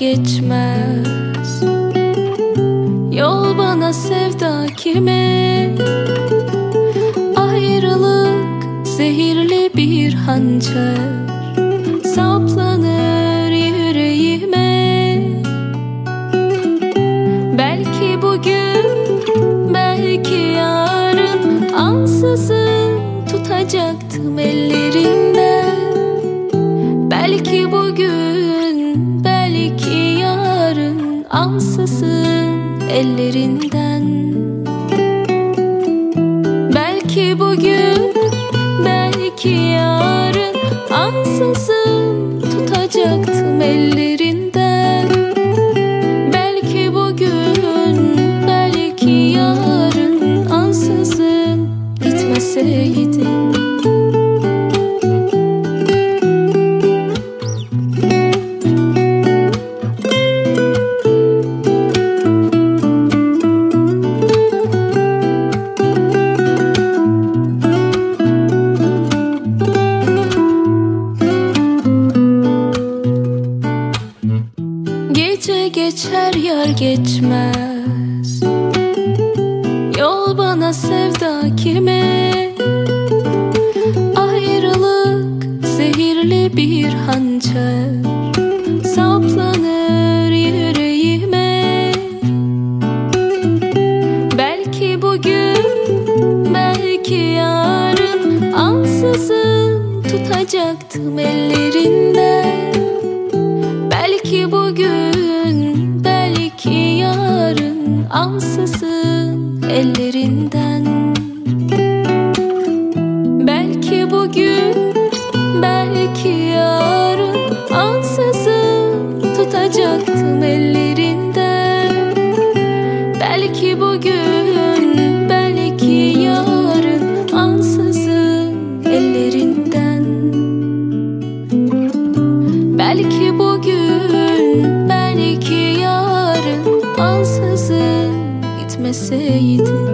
geçmez. Yol bana sevda kime? Ayrılık zehirli bir hançer, saplanır yüreğime. Belki bugün, belki yarın ansızın tutacaktım ellerinden. Belki bugün, belki yarın ansızın ellerinden. Belki bugün, belki yarın ansızın tutacaktım ellerinden. Belki bugün, belki yarın ansızın gitmeseydin. Gece geçer yar geçmez. Yol bana sevda kime? Ayrılık zehirli bir hançer, saplanır yüreğime. Belki bugün, belki yarın ansızın tutacaktım ellerinden. Belki bugün, belki yarın ansızın ellerinden. Belki bugün, belki yarın ansızın tutacaktım ellerinden. Belki bugün, belki yarın ansızın ellerinden. Belki bugün, belki yarın ansızın gitmeseydin.